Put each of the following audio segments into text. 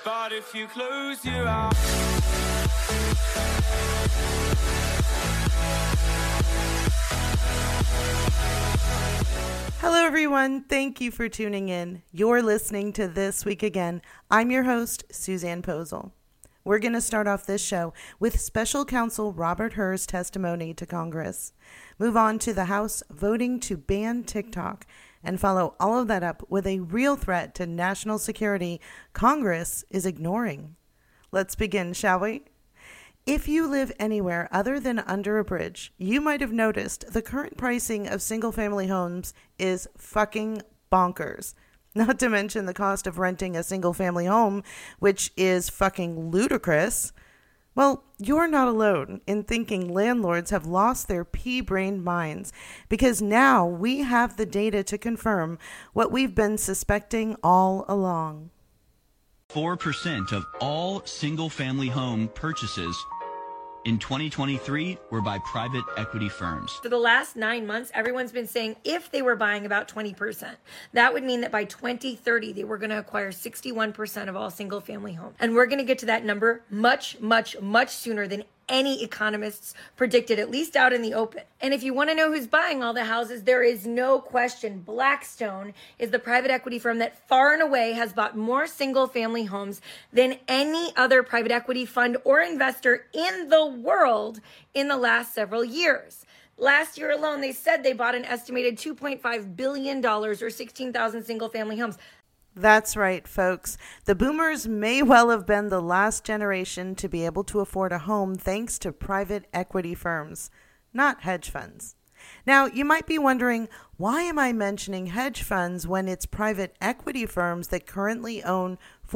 But if you close your eyes. Hello, everyone. Thank you for tuning in. You're listening to This Week Again. I'm your host, Suzanne Posel. We're going to start off this show with Special Counsel Robert Hur's testimony to Congress. Move on to the House voting to ban TikTok, and follow all of that up with a real threat to national security Congress is ignoring. Let's begin, shall we? If you live anywhere other than under a bridge, you might have noticed the current pricing of single-family homes is fucking bonkers. Not to mention the cost of renting a single-family home, which is fucking ludicrous. Well, you're not alone in thinking landlords have lost their pea-brained minds, because now we have the data to confirm what we've been suspecting all along. 4% of all single-family home purchases in 2023 were by private equity firms. For the last 9 months, everyone's been saying if they were buying about 20%, that would mean that by 2030, they were going to acquire 61% of all single family homes. And we're going to get to that number much, much, much sooner than any economists predicted, at least out in the open. And if you want to know who's buying all the houses, there is no question. Blackstone is the private equity firm that far and away has bought more single family homes than any other private equity fund or investor in the world in the last several years. Last year alone, they said they bought an estimated $2.5 billion or 16,000 single family homes. That's right, folks. The boomers may well have been the last generation to be able to afford a home thanks to private equity firms, not hedge funds. Now, you might be wondering, why am I mentioning hedge funds when it's private equity firms that currently own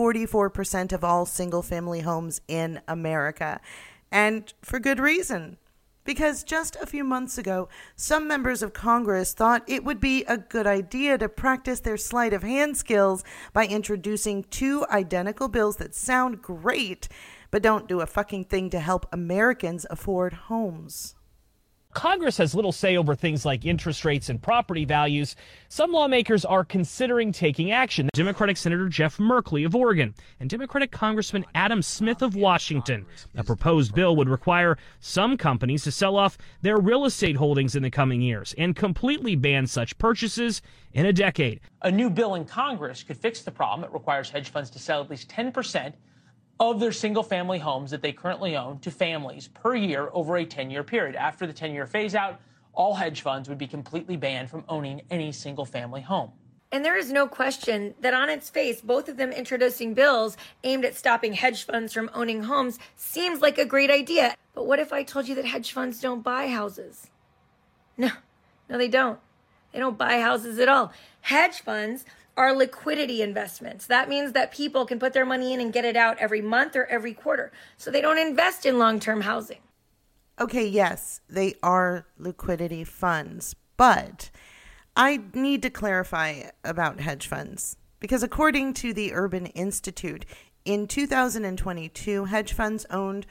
44% of all single-family homes in America? And for good reason. Because just a few months ago, some members of Congress thought it would be a good idea to practice their sleight of hand skills by introducing two identical bills that sound great, but don't do a fucking thing to help Americans afford homes. Congress has little say over things like interest rates and property values. Some lawmakers are considering taking action. Democratic Senator Jeff Merkley of Oregon and Democratic Congressman Adam Smith of Washington. A proposed bill would require some companies to sell off their real estate holdings in the coming years and completely ban such purchases in a decade. A new bill in Congress could fix the problem. It requires hedge funds to sell at least 10% of their single-family homes that they currently own to families per year over a 10-year period. After the 10-year phase-out, all hedge funds would be completely banned from owning any single-family home. And there is no question that on its face, both of them introducing bills aimed at stopping hedge funds from owning homes seems like a great idea. But what if I told you that hedge funds don't buy houses? No, they don't. They don't buy houses at all. Hedge funds are liquidity investments. That means that people can put their money in and get it out every month or every quarter. So they don't invest in long-term housing. Okay, yes, they are liquidity funds, but I need to clarify about hedge funds, because according to the Urban Institute, in 2022, hedge funds owned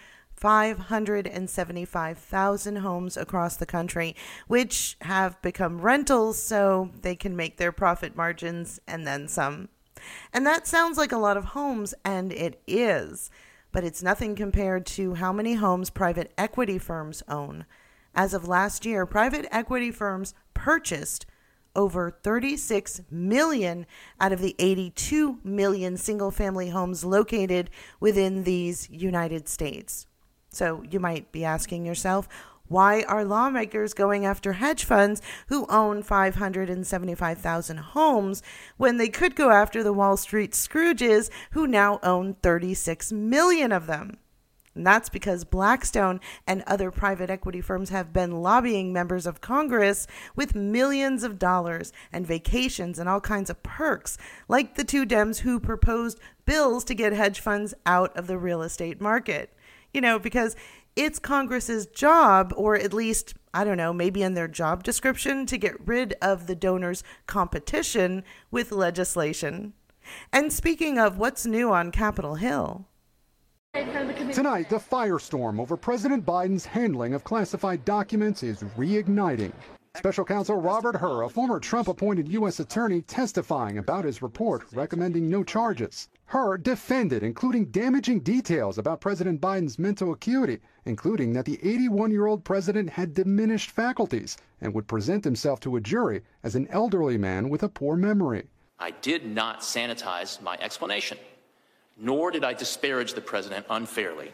575,000 homes across the country, which have become rentals so they can make their profit margins and then some. And that sounds like a lot of homes, and it is, but it's nothing compared to how many homes private equity firms own. As of last year, private equity firms purchased over 36 million out of the 82 million single-family homes located within these United States. So you might be asking yourself, why are lawmakers going after hedge funds who own 575,000 homes when they could go after the Wall Street Scrooges who now own 36 million of them? And that's because Blackstone and other private equity firms have been lobbying members of Congress with millions of dollars and vacations and all kinds of perks, like the two Dems who proposed bills to get hedge funds out of the real estate market. You know, because it's Congress's job, or at least, I don't know, maybe in their job description, to get rid of the donors' competition with legislation. And speaking of what's new on Capitol Hill. Tonight, the firestorm over President Biden's handling of classified documents is reigniting. Special counsel Robert Hur, a former Trump-appointed U.S. attorney, testifying about his report recommending no charges. Hur defended, including damaging details about President Biden's mental acuity, including that the 81-year-old president had diminished faculties and would present himself to a jury as an elderly man with a poor memory. I did not sanitize my explanation, nor did I disparage the president unfairly.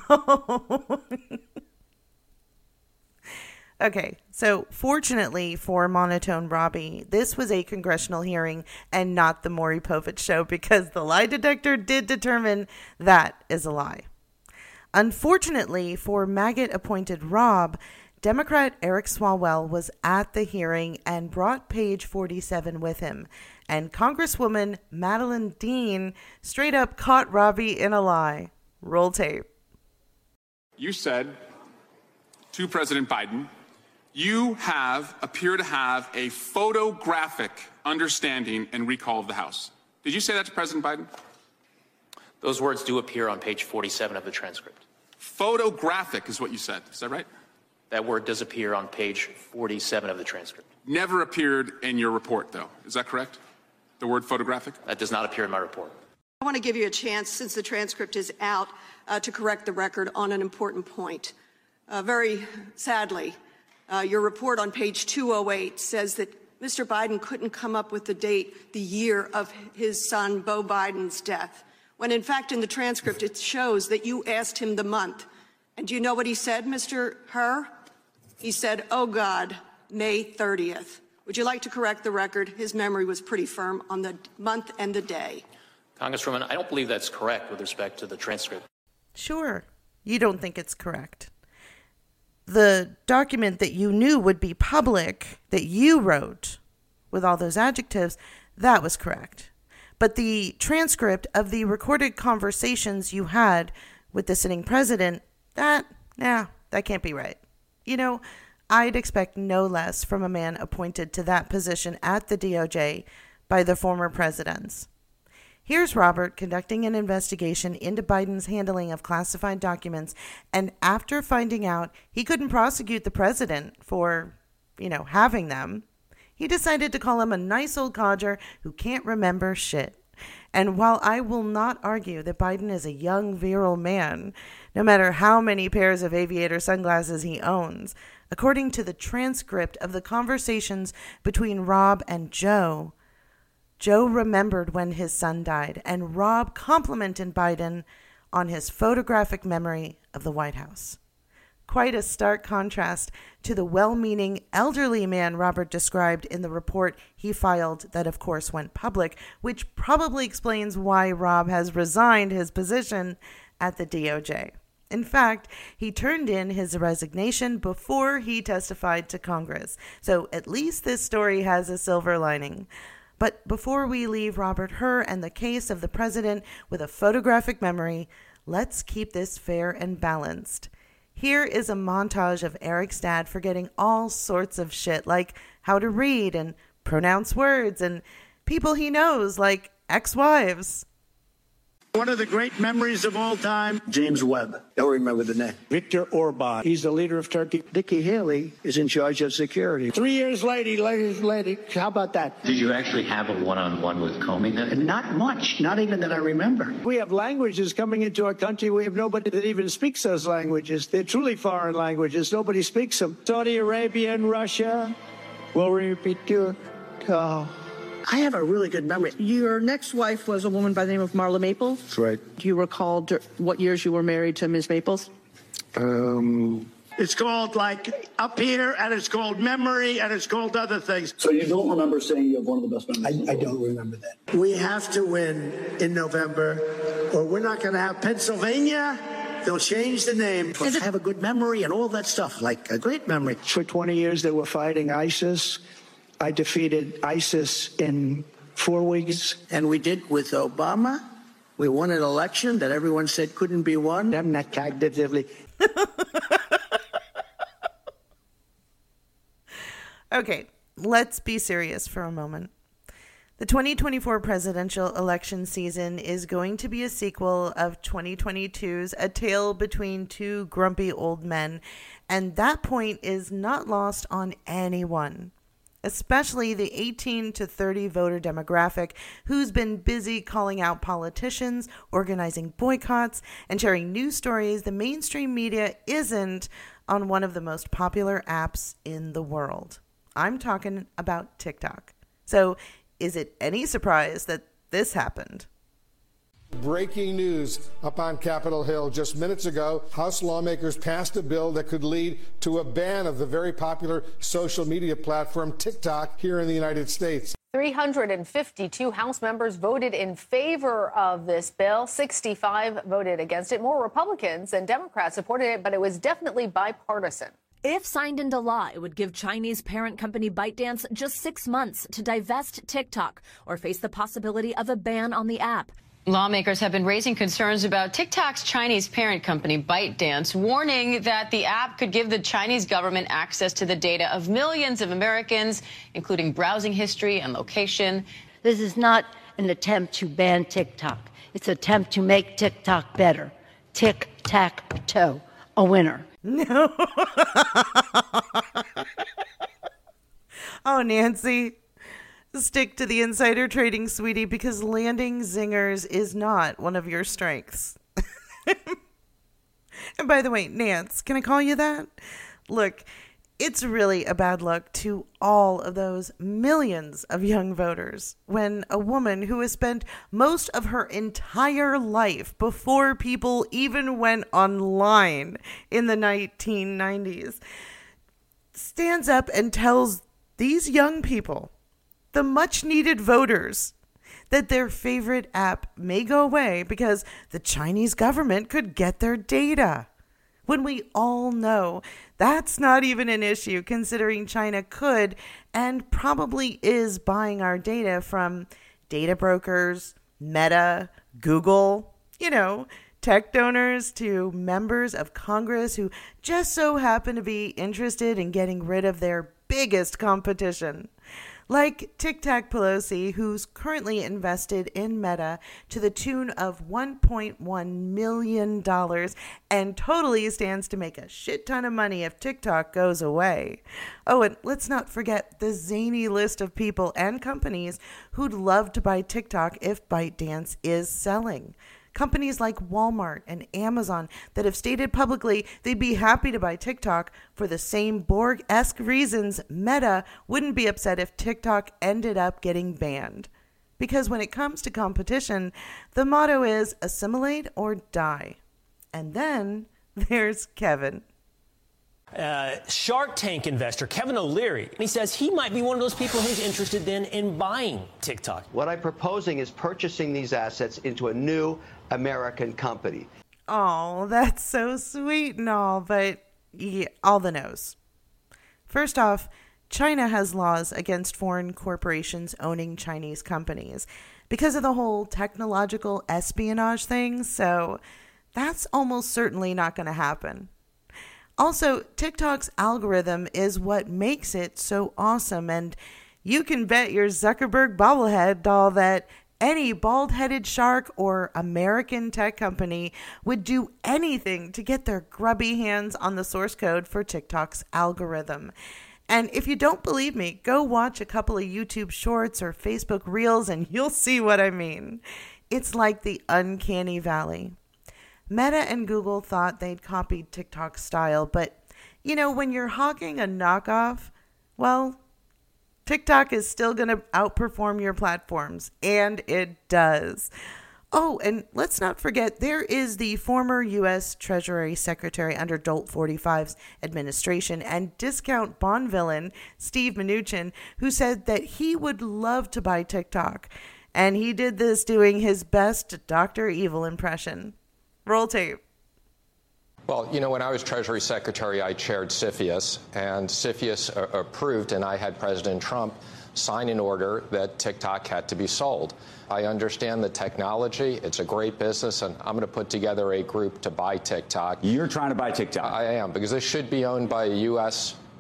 Okay, so fortunately for Monotone Robbie, this was a congressional hearing and not the Maury Povich show, because the lie detector did determine that is a lie. Unfortunately for maggot-appointed Rob, Democrat Eric Swalwell was at the hearing and brought page 47 with him, and Congresswoman Madeline Dean straight up caught Robbie in a lie. Roll tape. You said to President Biden, you appear to have a photographic understanding and recall of the House. Did you say that to President Biden? Those words do appear on page 47 of the transcript. Photographic is what you said. Is that right? That word does appear on page 47 of the transcript. Never appeared in your report, though. Is that correct? The word photographic? That does not appear in my report. I want to give you a chance, since the transcript is out, to correct the record on an important point. Very sadly, your report on page 208 says that Mr. Biden couldn't come up with the date, the year of his son, Beau Biden's death, when in fact in the transcript it shows that you asked him the month. And do you know what he said, Mr. Hur? He said, oh God, May 30th. Would you like to correct the record? His memory was pretty firm on the month and the day. Congresswoman, I don't believe that's correct with respect to the transcript. Sure, you don't think it's correct. The document that you knew would be public, that you wrote with all those adjectives, that was correct. But the transcript of the recorded conversations you had with the sitting president, that can't be right. You know, I'd expect no less from a man appointed to that position at the DOJ by the former presidents. Here's Robert conducting an investigation into Biden's handling of classified documents, and after finding out he couldn't prosecute the president for, having them, he decided to call him a nice old codger who can't remember shit. And while I will not argue that Biden is a young, virile man, no matter how many pairs of aviator sunglasses he owns, according to the transcript of the conversations between Rob and Joe remembered when his son died, and Rob complimented Biden on his photographic memory of the White House. Quite a stark contrast to the well-meaning elderly man Robert described in the report he filed that, of course, went public, which probably explains why Rob has resigned his position at the DOJ. In fact, he turned in his resignation before he testified to Congress. So at least this story has a silver lining. But before we leave Robert Hur and the case of the president with a photographic memory, let's keep this fair and balanced. Here is a montage of Eric's dad forgetting all sorts of shit, like how to read and pronounce words, and people he knows, like ex-wives. One of the great memories of all time, James Webb. Don't remember the name. Viktor Orban. He's the leader of Turkey. Nikki Haley is in charge of security. 3 years later, how about that? Did you actually have a one-on-one with Comey then? Not much, not even that I remember. We have languages coming into our country. We have nobody that even speaks those languages. They're truly foreign languages. Nobody speaks them. Saudi Arabia and Russia. Will repeat your... Oh. I have a really good memory. Your next wife was a woman by the name of Marla Maples? That's right. Do you recall what years you were married to Ms. Maples? It's called, like, Up Here, and it's called Memory, and it's called other things. So you don't remember saying you have one of the best memories? I don't remember that. We have to win in November, or we're not going to have Pennsylvania. They'll change the name. I have a good memory and all that stuff, like a great memory. For 20 years, they were fighting ISIS. I defeated ISIS in 4 weeks. And we did with Obama. We won an election that everyone said couldn't be won. I'm not cognitively. Okay, let's be serious for a moment. The 2024 presidential election season is going to be a sequel of 2022's A Tale Between Two Grumpy Old Men, and that point is not lost on anyone, especially the 18 to 30 voter demographic who's been busy calling out politicians, organizing boycotts, and sharing news stories the mainstream media isn't on one of the most popular apps in the world. I'm talking about TikTok. So, is it any surprise that this happened? Breaking news up on Capitol Hill just minutes ago. House lawmakers passed a bill that could lead to a ban of the very popular social media platform TikTok here in the United States. 352 House members voted in favor of this bill. 65 voted against it. More Republicans and Democrats supported it, but it was definitely bipartisan. If signed into law, it would give Chinese parent company ByteDance just 6 months to divest TikTok or face the possibility of a ban on the app. Lawmakers have been raising concerns about TikTok's Chinese parent company, ByteDance, warning that the app could give the Chinese government access to the data of millions of Americans, including browsing history and location. This is not an attempt to ban TikTok. It's an attempt to make TikTok better. Tic-tac-toe, a winner. No. Oh, Nancy. Stick to the insider trading, sweetie, because landing zingers is not one of your strengths. And by the way, Nance, can I call you that? Look, it's really a bad luck to all of those millions of young voters when a woman who has spent most of her entire life before people even went online in the 1990s stands up and tells these young people, the much-needed voters, that their favorite app may go away because the Chinese government could get their data. When we all know that's not even an issue, considering China could and probably is buying our data from data brokers, Meta, Google, tech donors to members of Congress who just so happen to be interested in getting rid of their biggest competition. Like Tic Tac Pelosi, who's currently invested in Meta to the tune of $1.1 million and totally stands to make a shit ton of money if TikTok goes away. Oh, and let's not forget the zany list of people and companies who'd love to buy TikTok if ByteDance is selling. Companies like Walmart and Amazon that have stated publicly they'd be happy to buy TikTok for the same Borg-esque reasons Meta wouldn't be upset if TikTok ended up getting banned. Because when it comes to competition, the motto is assimilate or die. And then there's Kevin. Shark Tank investor Kevin O'Leary, and he says he might be one of those people who's interested then in buying TikTok. What I'm proposing is purchasing these assets into a new American company. Oh, that's so sweet and all, but yeah, all the no's. First off, China has laws against foreign corporations owning Chinese companies because of the whole technological espionage thing, so that's almost certainly not going to happen. Also, TikTok's algorithm is what makes it so awesome, and you can bet your Zuckerberg bobblehead doll that any bald-headed shark or American tech company would do anything to get their grubby hands on the source code for TikTok's algorithm. And if you don't believe me, go watch a couple of YouTube shorts or Facebook Reels and you'll see what I mean. It's like the uncanny valley. Meta and Google thought they'd copied TikTok's style, but, when you're hawking a knockoff, well, TikTok is still going to outperform your platforms, and it does. Oh, and let's not forget, there is the former U.S. Treasury Secretary under Dolt 45's administration and discount bond villain, Steve Mnuchin, who said that he would love to buy TikTok, and he did this doing his best Dr. Evil impression. Roll tape. Well, when I was Treasury Secretary, I chaired CFIUS, and CFIUS approved, and I had President Trump sign an order that TikTok had to be sold. I understand the technology. It's a great business, and I'm going to put together a group to buy TikTok. You're trying to buy TikTok? I am, because this should be owned by a U.S.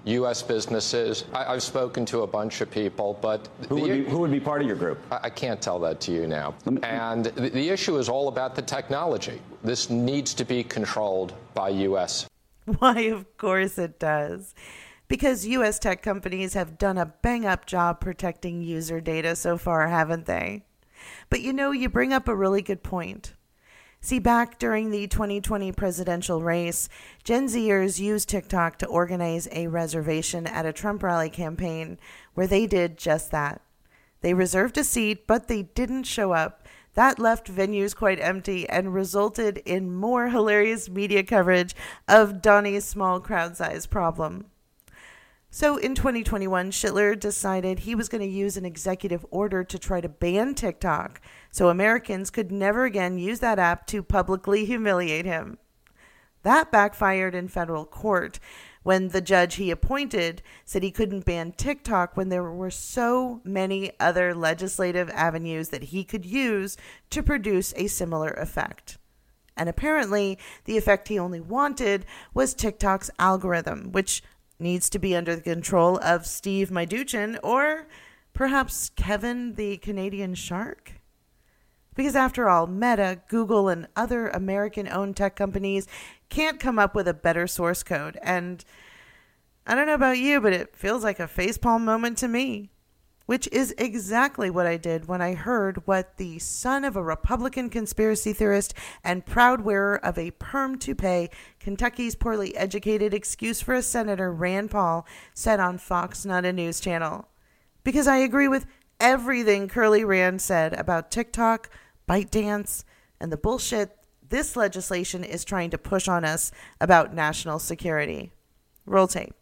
U.S. businesses. I've spoken to a bunch of people, but who would be part of your group? I can't tell that to you now. And the issue is all about the technology. This needs to be controlled by U.S. Why, of course it does. Because U.S. tech companies have done a bang-up job protecting user data so far, haven't they? But you bring up a really good point. See, back during the 2020 presidential race, Gen Zers used TikTok to organize a reservation at a Trump rally campaign where they did just that. They reserved a seat, but they didn't show up. That left venues quite empty and resulted in more hilarious media coverage of Donnie's small crowd size problem. So in 2021, Schittler decided he was going to use an executive order to try to ban TikTok so Americans could never again use that app to publicly humiliate him. That backfired in federal court when the judge he appointed said he couldn't ban TikTok when there were so many other legislative avenues that he could use to produce a similar effect. And apparently, the effect he only wanted was TikTok's algorithm, which needs to be under the control of Steve Mnuchin or perhaps Kevin the Canadian Shark? Because after all, Meta, Google, and other American-owned tech companies can't come up with a better source code. And I don't know about you, but it feels like a facepalm moment to me. Which is exactly what I did when I heard what the son of a Republican conspiracy theorist and proud wearer of a perm toupee, Kentucky's poorly educated excuse for a senator, Rand Paul, said on Fox, not a news channel. Because I agree with everything Curly Rand said about TikTok, ByteDance, and the bullshit this legislation is trying to push on us about national security. Roll tape.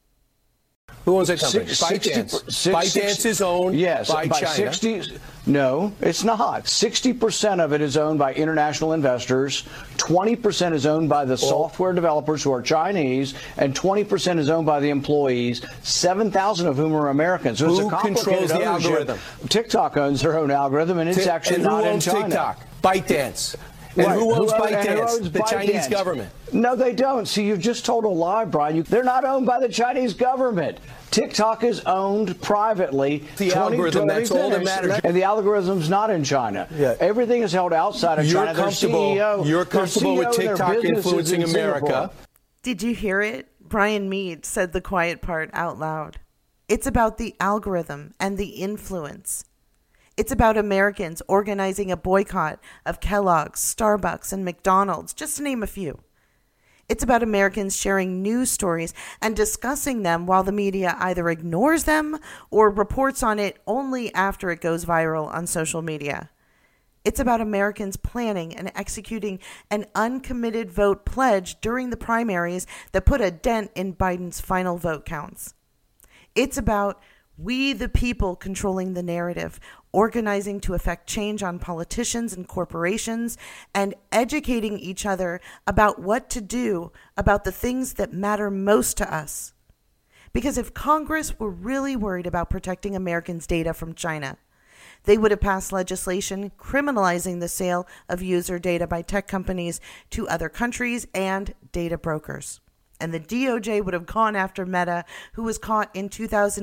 Who owns that company? ByteDance. ByteDance is owned by China. No, it's not. 60% of it is owned by international investors, 20% is owned by the software developers who are Chinese, and 20% is owned by the employees, 7,000 of whom are Americans. So who controls the algorithm? TikTok owns their own algorithm, and it's actually not in China. TikTok? ByteDance. And who owns ByteDance? The Chinese government. No, they don't. See, you've just told a lie, Brian. They're not owned by the Chinese government. TikTok is owned privately. The algorithm, that's all that matters. And the algorithm's not in China. Yeah. Everything is held outside of China. You're comfortable with TikTok influencing America. Did you hear it? Brian Mead said the quiet part out loud. It's about the algorithm and the influence. It's about Americans organizing a boycott of Kellogg's, Starbucks, and McDonald's, just to name a few. It's about Americans sharing news stories and discussing them while the media either ignores them or reports on it only after it goes viral on social media. It's about Americans planning and executing an uncommitted vote pledge during the primaries that put a dent in Biden's final vote counts. It's about we the people controlling the narrative, organizing to effect change on politicians and corporations, and educating each other about what to do about the things that matter most to us. Because if Congress were really worried about protecting Americans' data from China, they would have passed legislation criminalizing the sale of user data by tech companies to other countries and data brokers. And the DOJ would have gone after Meta, who was caught in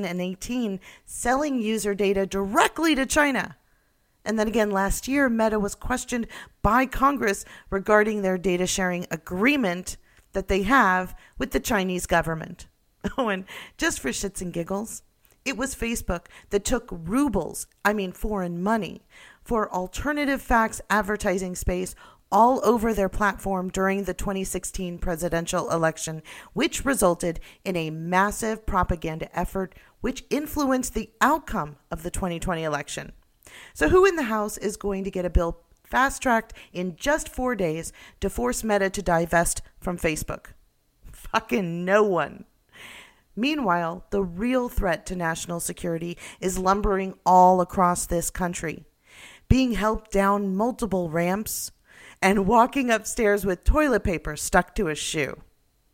2018 selling user data directly to China. And then again last year, Meta was questioned by Congress regarding their data sharing agreement that they have with the Chinese government. Oh, and just for shits and giggles, it was Facebook that took rubles, foreign money, for alternative facts advertising space all over their platform during the 2016 presidential election, which resulted in a massive propaganda effort which influenced the outcome of the 2020 election. So who in the House is going to get a bill fast-tracked in just 4 days to force Meta to divest from Facebook? Fucking no one. Meanwhile, the real threat to national security is lumbering all across this country, being helped down multiple ramps, and walking upstairs with toilet paper stuck to a shoe.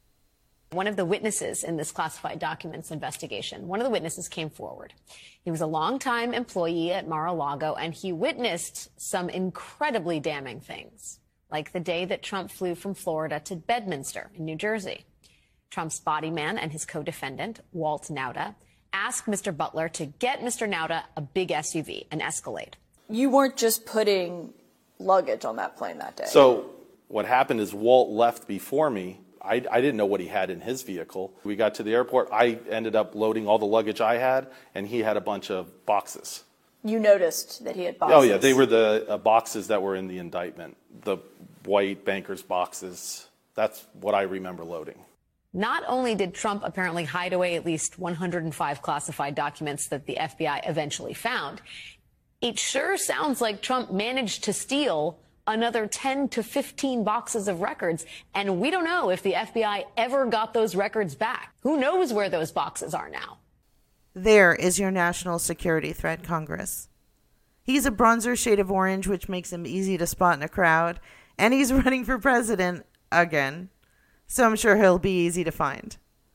One of the witnesses in this classified documents investigation, one of the witnesses came forward. He was a longtime employee at Mar-a-Lago, and he witnessed some incredibly damning things, like the day that Trump flew from Florida to Bedminster in New Jersey. Trump's body man and his co-defendant, Walt Nauta, asked Mr. Butler to get Mr. Nauta a big SUV, an Escalade. You weren't just putting luggage on that plane that day. So what happened is Walt left before me. I didn't know what he had in his vehicle. We got to the airport. I ended up loading all the luggage I had, and he had a bunch of boxes. You noticed that he had boxes? Oh, yeah. They were the boxes that were in the indictment, the white banker's boxes. That's what I remember loading. Not only did Trump apparently hide away at least 105 classified documents that the FBI eventually found, it sure sounds like Trump managed to steal another 10 to 15 boxes of records, and we don't know if the FBI ever got those records back. Who knows where those boxes are now? There is your national security threat, Congress. He's a bronzer shade of orange, which makes him easy to spot in a crowd, and he's running for president again, so I'm sure he'll be easy to find.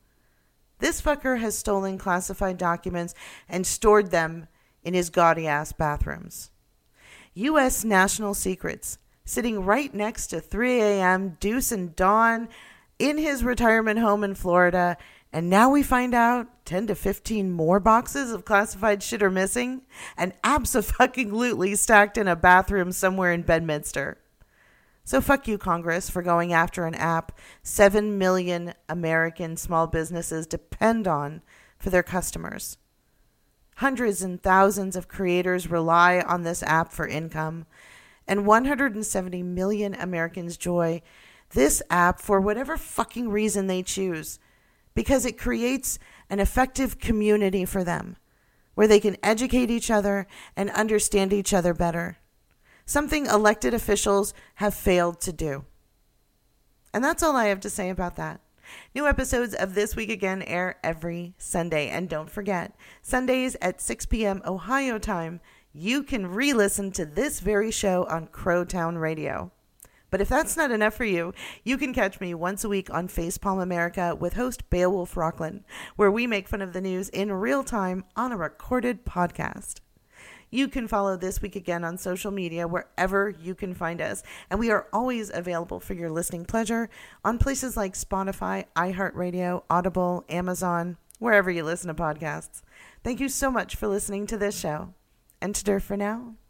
This fucker has stolen classified documents and stored them in his gaudy-ass bathrooms. U.S. national secrets sitting right next to 3 a.m. Deuce and Dawn in his retirement home in Florida, and now we find out 10 to 15 more boxes of classified shit are missing and abso-fucking-lutely stacked in a bathroom somewhere in Bedminster. So fuck you, Congress, for going after an app 7 million American small businesses depend on for their customers. Hundreds and thousands of creators rely on this app for income, and 170 million Americans enjoy this app for whatever fucking reason they choose, because it creates an effective community for them, where they can educate each other and understand each other better. Something elected officials have failed to do. And that's all I have to say about that. New episodes of This Week Again air every Sunday. And don't forget, Sundays at 6 p.m. Ohio time, you can re-listen to this very show on Crowtown Radio. But if that's not enough for you, you can catch me once a week on Facepalm America with host Beowulf Rockland, where we make fun of the news in real time on a recorded podcast. You can follow This Week Again on social media wherever you can find us. And we are always available for your listening pleasure on places like Spotify, iHeartRadio, Audible, Amazon, wherever you listen to podcasts. Thank you so much for listening to this show. And for now,